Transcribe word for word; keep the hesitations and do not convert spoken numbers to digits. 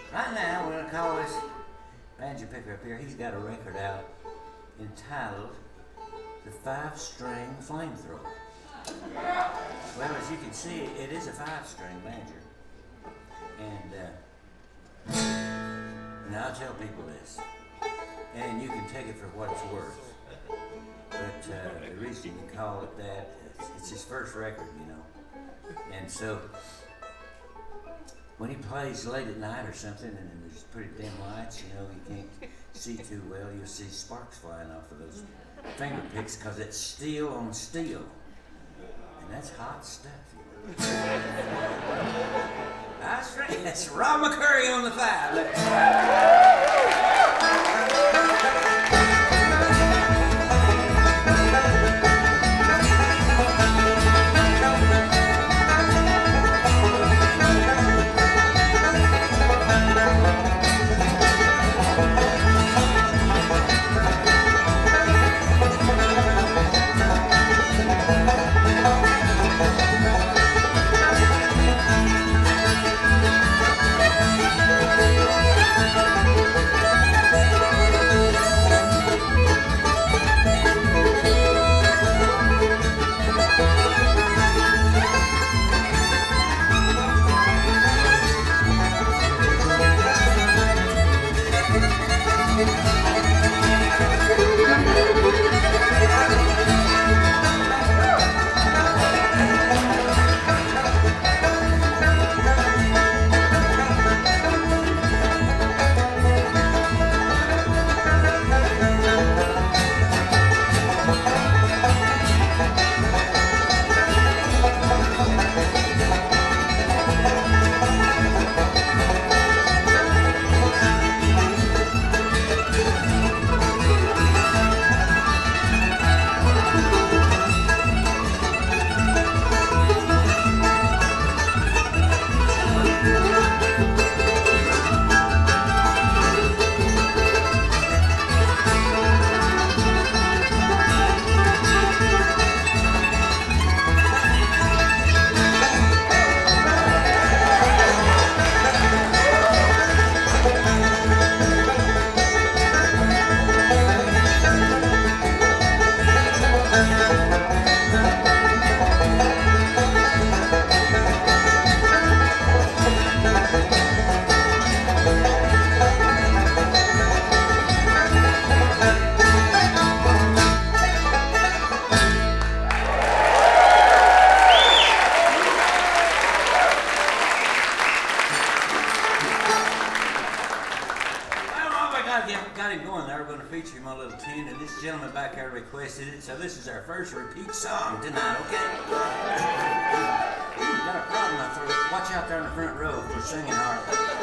Right now, we're gonna call this banjo picker up here. He's got a record out entitled "The Five-String Flamethrower." Well, as you can see, it is a five-string banjo, and uh, and I'll tell people this, and you can take it for what it's worth. But uh, the reason you call it that, it's, it's his first record, you know, and so. When he plays late at night or something and there's pretty dim lights, you know, you can't see too well, you'll see sparks flying off of those finger picks because it's steel on steel. And that's hot stuff. You know. That's right. That's Rob McCurry on the five. Got him going there. We're going to feature him on a little tune, and this gentleman back there requested it, so this is our first repeat song tonight, okay? Ooh, got a frog in my throat. Watch out there in the front row for singing, Harley.